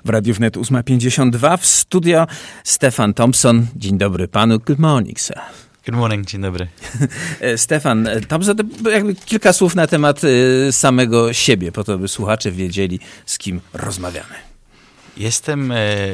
w Radiu Wnet 8:52. W studio Stefan Thompson. Dzień dobry panu. Good morning, sir. Good morning, dzień dobry. Stefan Thompson, jakby kilka słów na temat samego siebie, po to by słuchacze wiedzieli, z kim rozmawiamy. Jestem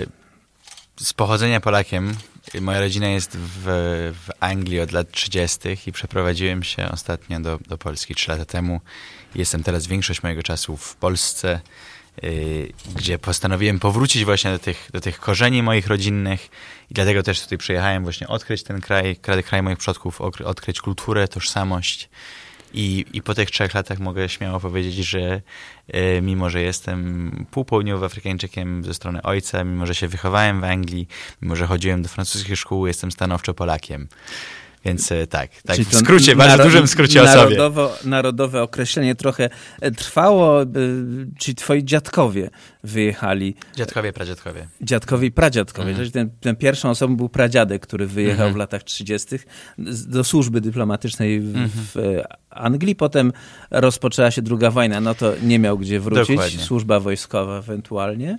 z pochodzenia Polakiem. Moja rodzina jest w Anglii od lat 30. i przeprowadziłem się ostatnio do Polski 3 lata temu. Jestem teraz większość mojego czasu w Polsce, gdzie postanowiłem powrócić właśnie do tych korzeni moich rodzinnych i dlatego też tutaj przyjechałem właśnie odkryć ten kraj moich przodków, odkryć kulturę, tożsamość. I po tych 3 latach mogę śmiało powiedzieć, że mimo, że jestem półpołudniowoafrykańczykiem ze strony ojca, mimo, że się wychowałem w Anglii, mimo, że chodziłem do francuskich szkół, jestem stanowczo Polakiem. Więc tak w skrócie, bardzo dużym skrócie o sobie. Narodowe określenie trochę trwało, czyli twoi dziadkowie wyjechali. Dziadkowie, pradziadkowie. Dziadkowie i pradziadkowie. Ten pierwszą osobą był pradziadek, który wyjechał w latach 30. do służby dyplomatycznej w Anglii. Potem rozpoczęła się II wojna, no to nie miał gdzie wrócić. Dokładnie. Służba wojskowa ewentualnie.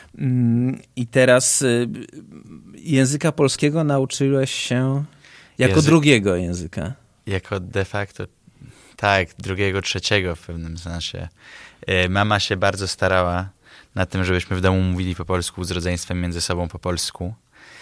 I teraz języka polskiego nauczyłeś się jako drugiego języka. Jako de facto, tak, drugiego, trzeciego w pewnym sensie. Mama się bardzo starała na tym, żebyśmy w domu mówili po polsku, z rodzeństwem między sobą po polsku.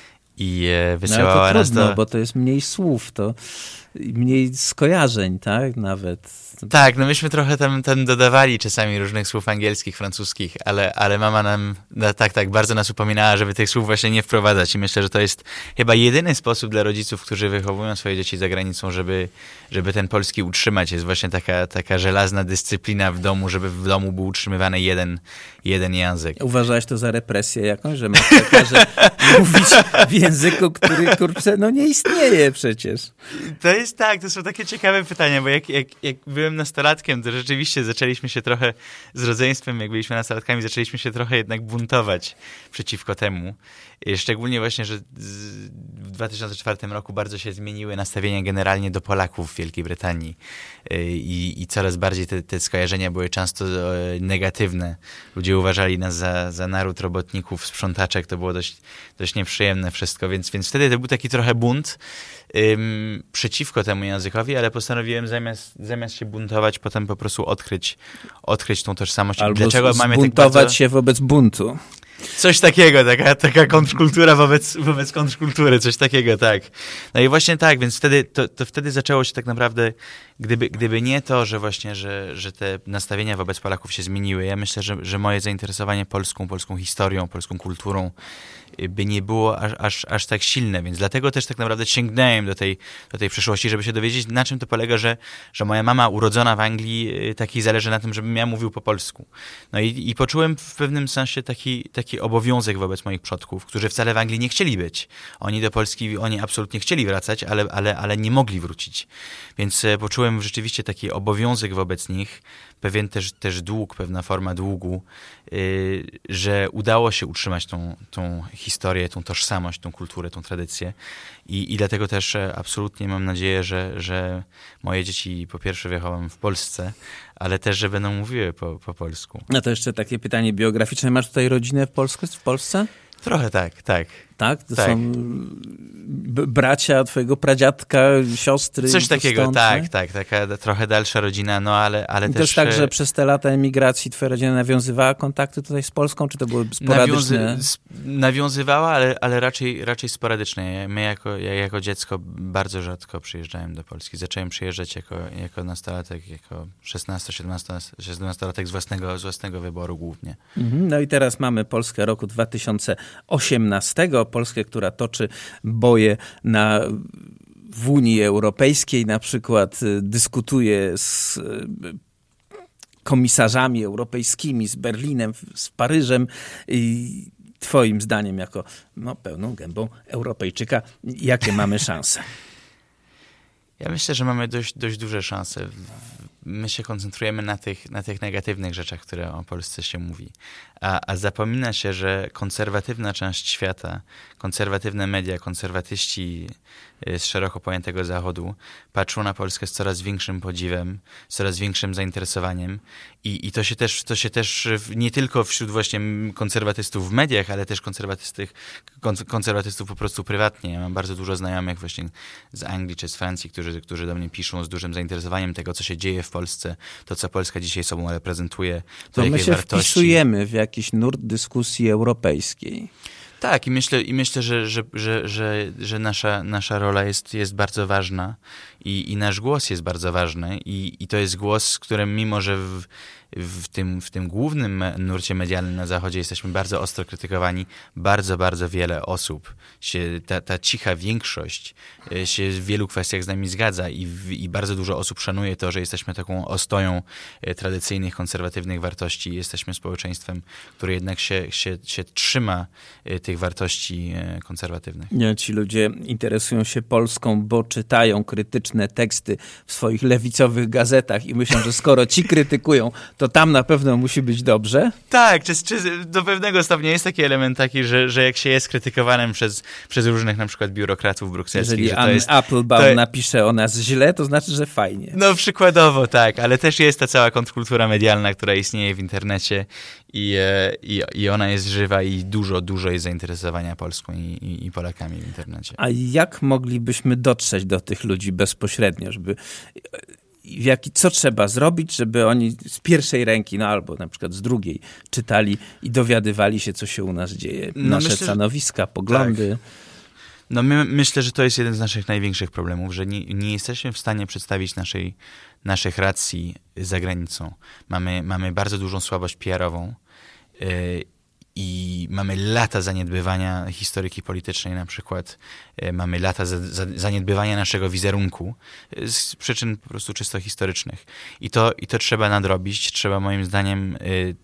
I wysyłała ale to nas trudno, bo to jest mniej słów, to mniej skojarzeń, tak? Nawet. Tak, no myśmy trochę tam dodawali czasami różnych słów angielskich, francuskich, ale mama nam tak bardzo nas upominała, żeby tych słów właśnie nie wprowadzać. I myślę, że to jest chyba jedyny sposób dla rodziców, którzy wychowują swoje dzieci za granicą, żeby ten polski utrzymać. Jest właśnie taka żelazna dyscyplina w domu, żeby w domu był utrzymywany jeden język. Uważałeś to za represję jakąś, że matka każe mówić w języku, który, kurczę, no nie istnieje przecież. To są takie ciekawe pytania, bo jak byłem nastolatkiem, to rzeczywiście zaczęliśmy się trochę z rodzeństwem, jak byliśmy nastolatkami, zaczęliśmy się trochę jednak buntować przeciwko temu. Szczególnie właśnie, że w 2004 roku bardzo się zmieniły nastawienia generalnie do Polaków w Wielkiej Brytanii i coraz bardziej te skojarzenia były często negatywne. Ludzie uważali nas za naród robotników, sprzątaczek, to było dość nieprzyjemne wszystko, więc wtedy to był taki trochę bunt przeciwko temu językowi, ale postanowiłem zamiast się buntować, potem po prostu odkryć tą tożsamość. Albo dlaczego mamy zbuntować się wobec buntu. Coś takiego, taka kontrkultura wobec kontrkultury, coś takiego, tak. No i właśnie tak, więc wtedy zaczęło się tak naprawdę, gdyby nie to, że właśnie, że te nastawienia wobec Polaków się zmieniły, ja myślę, że moje zainteresowanie polską historią, polską kulturą by nie było aż tak silne, więc dlatego też tak naprawdę sięgnąłem do tej przyszłości, żeby się dowiedzieć, na czym to polega, że moja mama urodzona w Anglii, takiej zależy na tym, żebym ja mówił po polsku. No i poczułem w pewnym sensie taki obowiązek wobec moich przodków, którzy wcale w Anglii nie chcieli być. Oni do Polski, oni absolutnie chcieli wracać, ale nie mogli wrócić. Więc poczułem rzeczywiście taki obowiązek wobec nich, pewien też dług, pewna forma długu, że udało się utrzymać tą historię, tą tożsamość, tą kulturę, tą tradycję. I dlatego też absolutnie mam nadzieję, że moje dzieci po pierwsze wychowam w Polsce, ale też, że będą mówiły po polsku. No to jeszcze takie pytanie biograficzne. Masz tutaj rodzinę w Polsce? Trochę tak. Tak? To są bracia twojego pradziadka, siostry? Coś takiego, stąd, tak. Taka trochę dalsza rodzina, no ale i też... też tak, że przez te lata emigracji twoja rodzina nawiązywała kontakty tutaj z Polską, czy to były sporadyczne? Nawiązywała, ale raczej sporadycznie. Ja jako dziecko bardzo rzadko przyjeżdżałem do Polski. Zacząłem przyjeżdżać jako nastolatek, jako 16-17-latek z własnego wyboru głównie. No i teraz mamy Polskę roku 2018. Polskę, która toczy boje w Unii Europejskiej, na przykład dyskutuje z komisarzami europejskimi, z Berlinem, z Paryżem. I twoim zdaniem, jako pełną gębą Europejczyka, jakie mamy szanse? Ja myślę, że mamy dość duże szanse. my się koncentrujemy na tych negatywnych rzeczach, które o Polsce się mówi. A zapomina się, że konserwatywna część świata, konserwatywne media, konserwatyści z szeroko pojętego Zachodu patrzą na Polskę z coraz większym podziwem, z coraz większym zainteresowaniem i to się też nie tylko wśród właśnie konserwatystów w mediach, ale też konserwatystów po prostu prywatnie. Ja mam bardzo dużo znajomych właśnie z Anglii czy z Francji, którzy do mnie piszą z dużym zainteresowaniem tego, co się dzieje w Polsce, to, co Polska dzisiaj sobą reprezentuje, to my się wpisujemy w jakiś nurt dyskusji europejskiej. Tak, i myślę, że nasza rola jest bardzo ważna i nasz głos jest bardzo ważny i to jest głos, z którym mimo, że w tym głównym nurcie medialnym na Zachodzie jesteśmy bardzo ostro krytykowani, bardzo, bardzo wiele osób ta cicha większość się w wielu kwestiach z nami zgadza i bardzo dużo osób szanuje to, że jesteśmy taką ostoją tradycyjnych, konserwatywnych wartości. Jesteśmy społeczeństwem, które jednak się trzyma tych wartości konserwatywnych. Nie, ci ludzie interesują się Polską, bo czytają krytyczne teksty w swoich lewicowych gazetach i myślą, że skoro ci krytykują, to tam na pewno musi być dobrze. Tak, czy do pewnego stopnia jest taki element taki, że jak się jest krytykowanym przez różnych na przykład biurokratów brukselskich, jeżeli że to jest... Applebaum napisze o nas źle, to znaczy, że fajnie. No przykładowo tak, ale też jest ta cała kontrkultura medialna, która istnieje w internecie i ona jest żywa i dużo jest zainteresowania Polską i Polakami w internecie. A jak moglibyśmy dotrzeć do tych ludzi bezpośrednio, żeby... Co trzeba zrobić, żeby oni z pierwszej ręki, no albo na przykład z drugiej, czytali i dowiadywali się, co się u nas dzieje? Nasze stanowiska, poglądy. Tak. No myślę, że to jest jeden z naszych największych problemów, że nie jesteśmy w stanie przedstawić naszych racji za granicą. Mamy bardzo dużą słabość PR-ową i mamy lata zaniedbywania historyki politycznej na przykład. Mamy lata zaniedbywania naszego wizerunku z przyczyn po prostu czysto historycznych. I to trzeba nadrobić. Trzeba moim zdaniem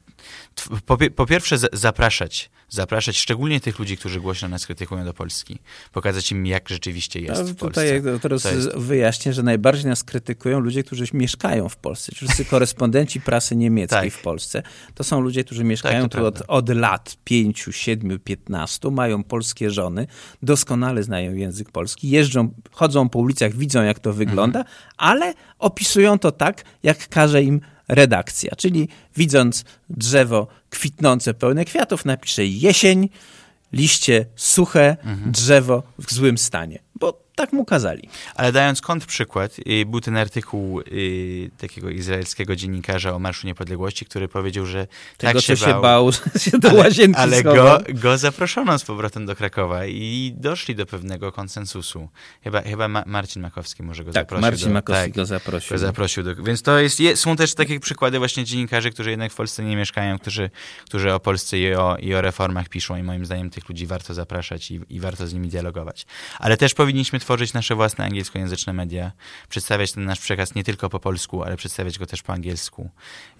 po pierwsze zapraszać szczególnie tych ludzi, którzy głośno nas krytykują do Polski. Pokazać im, jak rzeczywiście jest w Polsce. Tutaj teraz wyjaśnię, że najbardziej nas krytykują ludzie, którzy mieszkają w Polsce. Wszyscy korespondenci prasy niemieckiej w Polsce. To są ludzie, którzy mieszkają tu od lat 5, 7, 15, mają polskie żony, doskonale znają język polski, chodzą po ulicach, widzą, jak to wygląda, ale opisują to tak, jak każe im redakcja, czyli widząc drzewo kwitnące, pełne kwiatów, napisze jesień, liście suche, drzewo w złym stanie, bo tak mu kazali. Ale dając kontrprzykład, był ten artykuł takiego izraelskiego dziennikarza o Marszu Niepodległości, który powiedział, że tego, tak się bał, się do łazienki ale go zaproszono z powrotem do Krakowa i doszli do pewnego konsensusu. Chyba Marcin Makowski może go zaprosił. Marcin Makowski go zaprosił. Więc to są też takie przykłady właśnie dziennikarzy, którzy jednak w Polsce nie mieszkają, którzy o Polsce i o reformach piszą i moim zdaniem tych ludzi warto zapraszać i warto z nimi dialogować. Ale też powinniśmy tworzyć nasze własne angielskojęzyczne media, przedstawiać ten nasz przekaz nie tylko po polsku, ale przedstawiać go też po angielsku.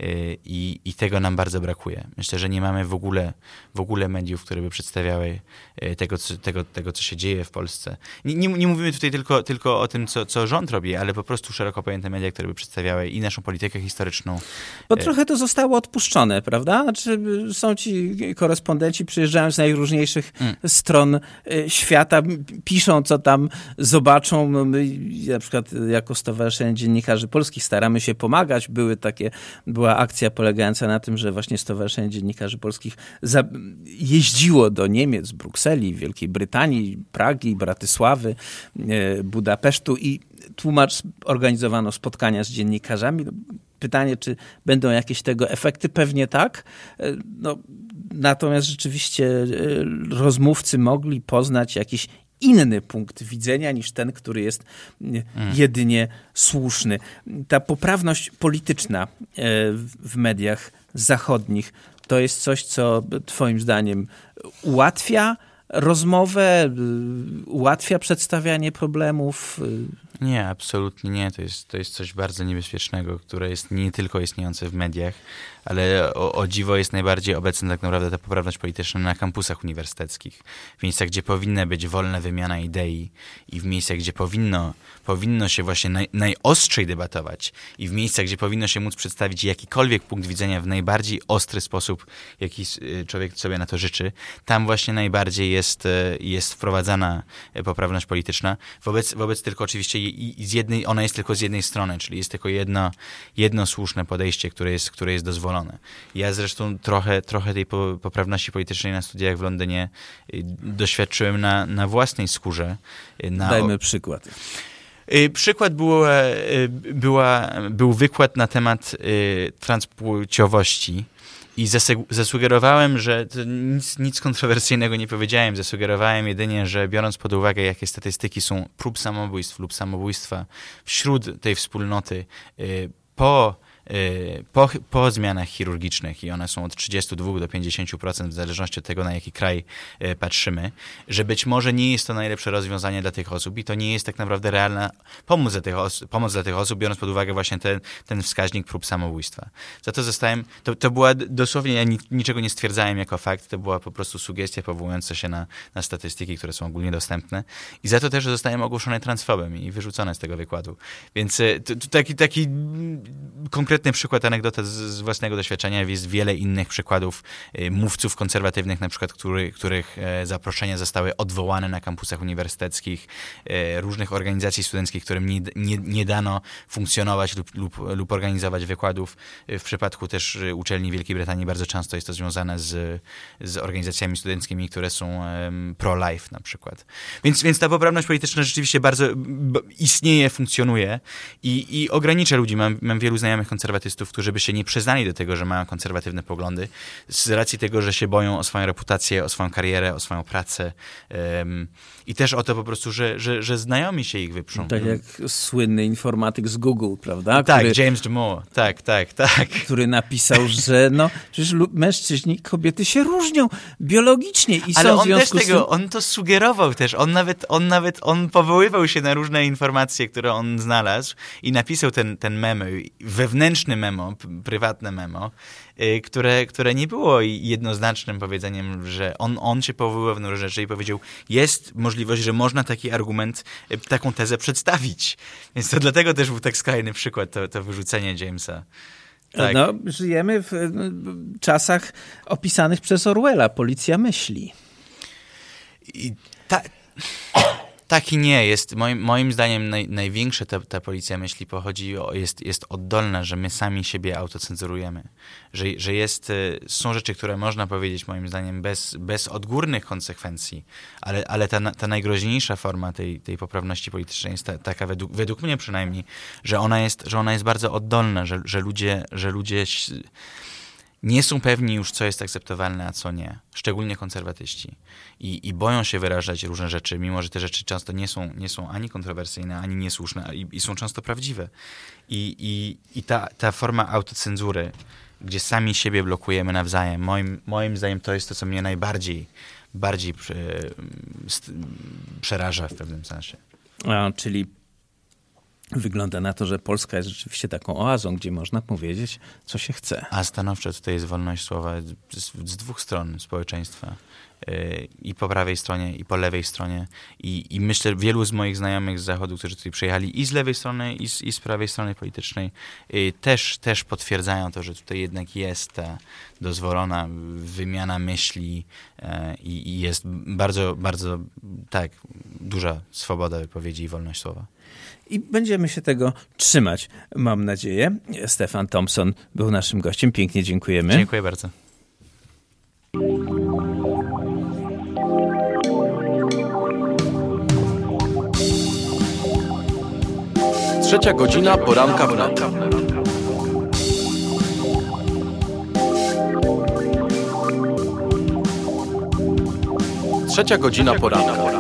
I tego nam bardzo brakuje. Myślę, że nie mamy w ogóle mediów, które by przedstawiały tego, co się dzieje w Polsce. Nie mówimy tutaj tylko o tym, co rząd robi, ale po prostu szeroko pojęte media, które by przedstawiały i naszą politykę historyczną. Bo trochę to zostało odpuszczone, prawda? Znaczy, są ci korespondenci, przyjeżdżają z najróżniejszych stron świata, piszą, co tam zobaczą. No my, na przykład jako Stowarzyszenie Dziennikarzy Polskich staramy się pomagać. Była akcja polegająca na tym, że właśnie Stowarzyszenie Dziennikarzy Polskich jeździło do Niemiec, Brukseli, Wielkiej Brytanii, Pragi, Bratysławy, Budapesztu i organizowano spotkania z dziennikarzami. Pytanie, czy będą jakieś tego efekty? Pewnie tak. Natomiast rzeczywiście rozmówcy mogli poznać jakiś inny punkt widzenia niż ten, który jest jedynie słuszny. Ta poprawność polityczna w mediach zachodnich to jest coś, co twoim zdaniem ułatwia rozmowę, ułatwia przedstawianie problemów? Nie, absolutnie nie. To jest coś bardzo niebezpiecznego, które jest nie tylko istniejące w mediach, ale o dziwo jest najbardziej obecna tak naprawdę ta poprawność polityczna na kampusach uniwersyteckich. W miejscach, gdzie powinna być wolna wymiana idei i w miejscach, gdzie powinno się właśnie najostrzej debatować i w miejscach, gdzie powinno się móc przedstawić jakikolwiek punkt widzenia w najbardziej ostry sposób, jaki człowiek sobie na to życzy, tam właśnie najbardziej jest wprowadzana poprawność polityczna. Wobec tylko oczywiście ona jest tylko z jednej strony, czyli jest tylko jedno słuszne podejście, które jest dozwolone. Ja zresztą trochę tej poprawności politycznej na studiach w Londynie doświadczyłem na własnej skórze. Dajmy przykład. Przykład był wykład na temat transpłciowości i zasugerowałem, że nic kontrowersyjnego nie powiedziałem. Zasugerowałem jedynie, że biorąc pod uwagę, jakie statystyki są prób samobójstw lub samobójstwa wśród tej wspólnoty po zmianach chirurgicznych i one są od 32 do 50% w zależności od tego, na jaki kraj patrzymy, że być może nie jest to najlepsze rozwiązanie dla tych osób i to nie jest tak naprawdę realna pomoc dla tych osób, biorąc pod uwagę właśnie ten wskaźnik prób samobójstwa. Za to zostałem, to była dosłownie, ja niczego nie stwierdzałem jako fakt, to była po prostu sugestia powołująca się na statystyki, które są ogólnie dostępne i za to też zostałem ogłoszony transfobem i wyrzucony z tego wykładu. Więc taki konkretny przykład, anegdota z własnego doświadczenia. Jest wiele innych przykładów mówców konserwatywnych, na przykład których zaproszenia zostały odwołane na kampusach uniwersyteckich, różnych organizacji studenckich, którym nie dano funkcjonować lub organizować wykładów. W przypadku też uczelni Wielkiej Brytanii bardzo często jest to związane z organizacjami studenckimi, które są pro-life na przykład. Więc ta poprawność polityczna rzeczywiście bardzo istnieje, funkcjonuje i ogranicza ludzi. Mam wielu znajomych konserwatystów, którzy by się nie przyznali do tego, że mają konserwatywne poglądy, z racji tego, że się boją o swoją reputację, o swoją karierę, o swoją pracę i też o to po prostu, że znajomi się ich wyprzą. Tak jak słynny informatyk z Google, prawda? Tak, James Damore. Tak. Który napisał, że przecież mężczyźni i kobiety się różnią biologicznie i ale są w on też związku z tym... on to sugerował też. On powoływał się na różne informacje, które on znalazł i napisał ten memo, wewnętrzny memo, prywatne memo, które nie było jednoznacznym powiedzeniem, że on się powoływał na różne rzeczy i powiedział, jest możliwość, że można taki argument, taką tezę przedstawić. Więc to dlatego też był tak skrajny przykład, to wyrzucenie Jamesa. Tak. Żyjemy w czasach opisanych przez Orwella. Policja myśli. Tak i nie. Jest, moim zdaniem największa ta policja myśli jest oddolna, że my sami siebie autocenzurujemy. Że są rzeczy, które można powiedzieć moim zdaniem bez odgórnych konsekwencji, ale ta najgroźniejsza forma tej poprawności politycznej jest taka, według mnie przynajmniej, że ona jest bardzo oddolna, że ludzie nie są pewni już, co jest akceptowalne, a co nie. Szczególnie konserwatyści. I boją się wyrażać różne rzeczy, mimo że te rzeczy często nie są ani kontrowersyjne, ani niesłuszne i są często prawdziwe. I ta forma autocenzury, gdzie sami siebie blokujemy nawzajem, moim zdaniem to jest to, co mnie najbardziej przeraża w pewnym sensie. Czyli wygląda na to, że Polska jest rzeczywiście taką oazą, gdzie można powiedzieć, co się chce. A stanowczo tutaj jest wolność słowa z dwóch stron społeczeństwa. I po prawej stronie, i po lewej stronie. I myślę, wielu z moich znajomych z Zachodu, którzy tutaj przyjechali i z lewej strony, i z prawej strony politycznej, też potwierdzają to, że tutaj jednak jest ta dozwolona wymiana myśli i jest bardzo, bardzo tak duża swoboda wypowiedzi i wolność słowa. I będziemy się tego trzymać, mam nadzieję. Stefan Thompson był naszym gościem. Pięknie dziękujemy. Dziękuję bardzo. Trzecia godzina poranka wnet. Trzecia godzina poranka.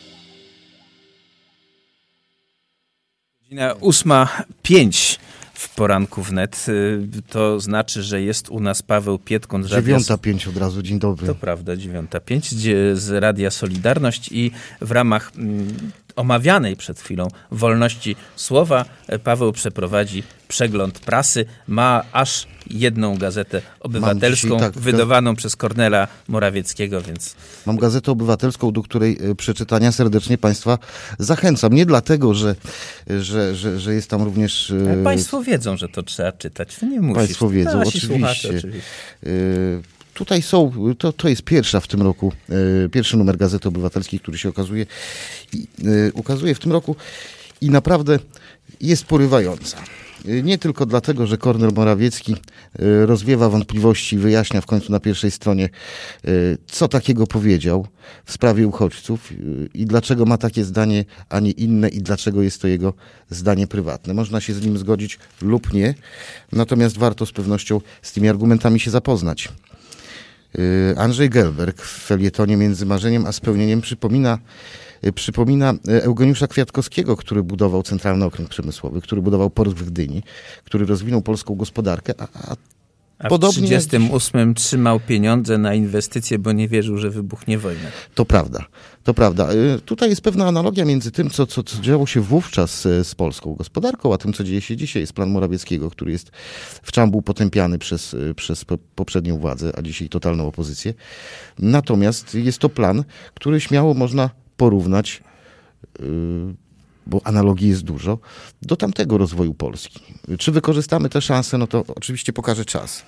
Godzina 8:05 w poranku wnet. To znaczy, że jest u nas Paweł Pietkun z 9:05 od razu, dzień dobry. To prawda, 9:05 z Radia Solidarność i w ramach omawianej przed chwilą wolności słowa Paweł przeprowadzi przegląd prasy. Ma aż jedną gazetę obywatelską wydawaną przez Kornela Morawieckiego, więc... Mam gazetę obywatelską, do której przeczytania serdecznie Państwa zachęcam. Nie dlatego, że jest tam również... Ale Państwo wiedzą, że to trzeba czytać. To nie musisz. Państwo wiedzą, oczywiście. Tutaj są, to jest pierwsza w tym roku, pierwszy numer Gazety Obywatelskiej, który się ukazuje w tym roku i naprawdę jest porywająca. Nie tylko dlatego, że Kornel Morawiecki rozwiewa wątpliwości i wyjaśnia w końcu na pierwszej stronie, co takiego powiedział w sprawie uchodźców i dlaczego ma takie zdanie, a nie inne i dlaczego jest to jego zdanie prywatne. Można się z nim zgodzić lub nie, natomiast warto z pewnością z tymi argumentami się zapoznać. Andrzej Gelberg w felietonie Między marzeniem a spełnieniem przypomina Eugeniusza Kwiatkowskiego, który budował Centralny Okręg Przemysłowy, który budował port w Gdyni, który rozwinął polską gospodarkę, a podobnie w 1938 trzymał pieniądze na inwestycje, bo nie wierzył, że wybuchnie wojna. To prawda. Tutaj jest pewna analogia między tym, co działo się wówczas z polską gospodarką, a tym, co dzieje się dzisiaj. Jest plan Morawieckiego, który jest wczam był potępiany przez poprzednią władzę, a dzisiaj totalną opozycję. Natomiast jest to plan, który śmiało można porównać, bo analogii jest dużo, do tamtego rozwoju Polski. Czy wykorzystamy te szanse? No to oczywiście pokaże czas.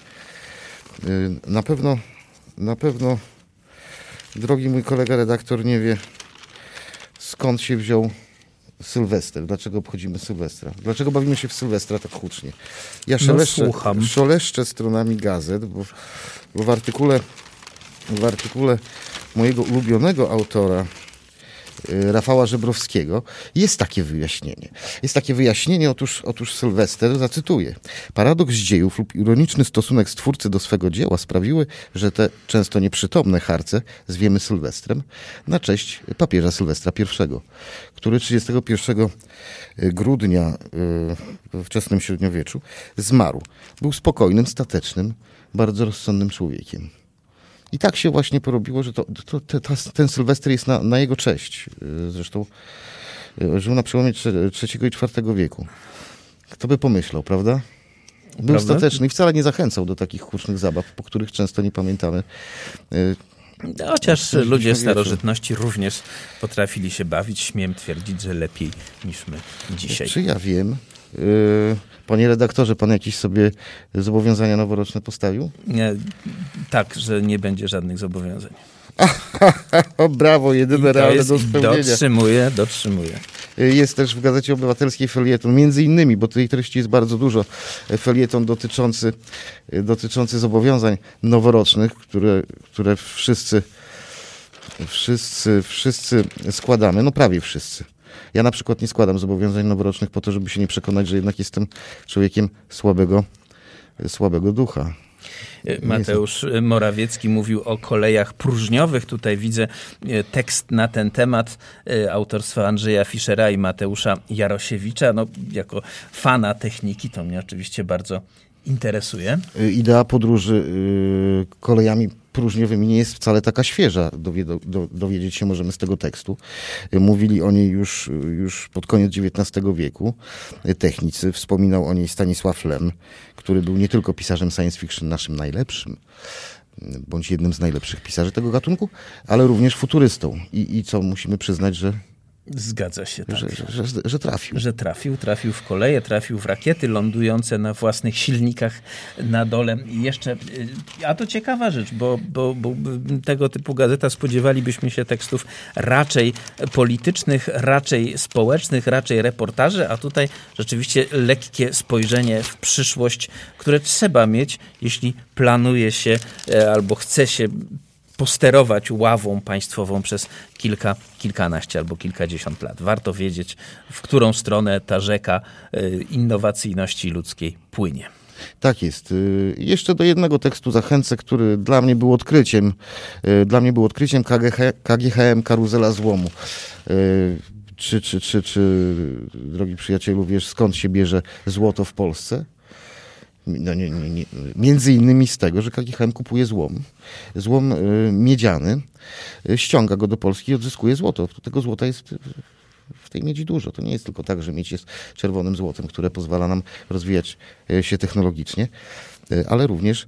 Na pewno drogi mój kolega redaktor nie wie, skąd się wziął Sylwester. Dlaczego obchodzimy Sylwestra? Dlaczego bawimy się w Sylwestra tak hucznie? Ja szeleszczę stronami gazet, bo w artykule mojego ulubionego autora, Rafała Żebrowskiego, jest takie wyjaśnienie. Otóż Sylwester, zacytuję: paradoks dziejów lub ironiczny stosunek stwórcy do swego dzieła sprawiły, że te często nieprzytomne harce zwiemy Sylwestrem na cześć papieża Sylwestra I, który 31 grudnia we wczesnym średniowieczu zmarł. Był spokojnym, statecznym, bardzo rozsądnym człowiekiem. I tak się właśnie porobiło, że ten Sylwester jest na jego cześć. Zresztą żył na przełomie III i IV wieku. Kto by pomyślał, prawda? Był stateczny i wcale nie zachęcał do takich hucznych zabaw, po których często nie pamiętamy. Chociaż ludzie starożytności również potrafili się bawić. Śmiem twierdzić, że lepiej niż my dzisiaj. Czy ja wiem? Panie redaktorze, pan jakieś sobie zobowiązania noworoczne postawił? Nie, tak, że nie będzie żadnych zobowiązań. O, brawo, jedyne realne do spełnienia. Dotrzymuję. Jest też w Gazecie Obywatelskiej felieton, między innymi, bo tej treści jest bardzo dużo, felieton dotyczący zobowiązań noworocznych, które wszyscy składamy, no prawie wszyscy. Ja na przykład nie składam zobowiązań noworocznych po to, żeby się nie przekonać, że jednak jestem człowiekiem słabego ducha. Mateusz Morawiecki mówił o kolejach próżniowych. Tutaj widzę tekst na ten temat autorstwa Andrzeja Fischera i Mateusza Jarosiewicza. No, jako fana techniki to mnie oczywiście bardzo interesuje. Idea podróży kolejami próżniowymi nie jest wcale taka świeża. Dowiedzieć się możemy z tego tekstu. Mówili o niej już pod koniec XIX wieku technicy. Wspominał o niej Stanisław Lem, który był nie tylko pisarzem science fiction naszym najlepszym, bądź jednym z najlepszych pisarzy tego gatunku, ale również futurystą. I co musimy przyznać, że zgadza się, tak. Że trafił. Że trafił w koleje, trafił w rakiety lądujące na własnych silnikach na dole. I jeszcze, a to ciekawa rzecz, bo tego typu gazeta spodziewalibyśmy się tekstów raczej politycznych, raczej społecznych, raczej reportaży, a tutaj rzeczywiście lekkie spojrzenie w przyszłość, które trzeba mieć, jeśli planuje się albo chce się posterować ławą państwową przez kilkanaście albo kilkadziesiąt lat. Warto wiedzieć, w którą stronę ta rzeka innowacyjności ludzkiej płynie. Tak jest. Jeszcze do jednego tekstu zachęcę, który dla mnie był odkryciem. KGHM Karuzela Złomu. Czy drogi przyjacielu, wiesz, skąd się bierze złoto w Polsce? Między innymi z tego, że KGHM kupuje złom miedziany, ściąga go do Polski i odzyskuje złoto. Tego złota jest w tej miedzi dużo. To nie jest tylko tak, że miedź jest czerwonym złotem, które pozwala nam rozwijać się technologicznie, ale również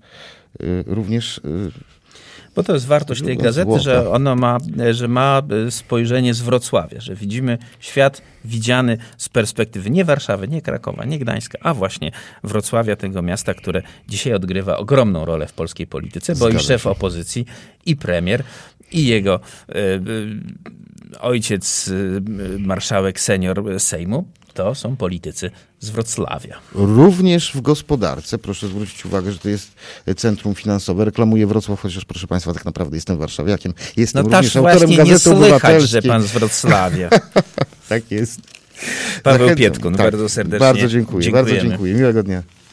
bo to jest wartość tej gazety, złota. Że ona ma spojrzenie z Wrocławia, że widzimy świat widziany z perspektywy nie Warszawy, nie Krakowa, nie Gdańska, a właśnie Wrocławia, tego miasta, które dzisiaj odgrywa ogromną rolę w polskiej polityce, bo i szef opozycji, i premier, i jego ojciec, marszałek senior Sejmu, to są politycy z Wrocławia. Również w gospodarce, proszę zwrócić uwagę, że to jest centrum finansowe. Reklamuję Wrocław, chociaż proszę państwa, tak naprawdę jestem warszawiakiem. Jestem również autorem Gazety Obywatelskiej. Że pan z Wrocławia. Tak jest. Paweł Pietkun, bardzo serdecznie Bardzo dziękuję. Bardzo dziękuję. Miłego dnia.